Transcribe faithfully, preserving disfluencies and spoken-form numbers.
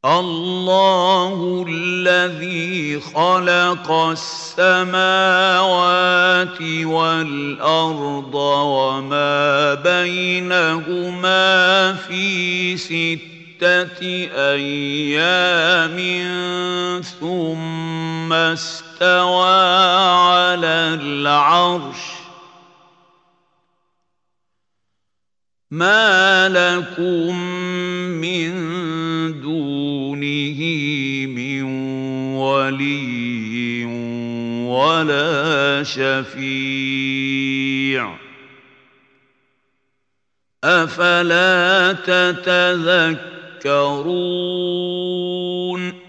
الله الذي خلق السماوات والأرض وما بينهما في ستة أيام ثم استوى على العرش ما لكم من دونه من ولي ولا شفيع أفلا تتذكرون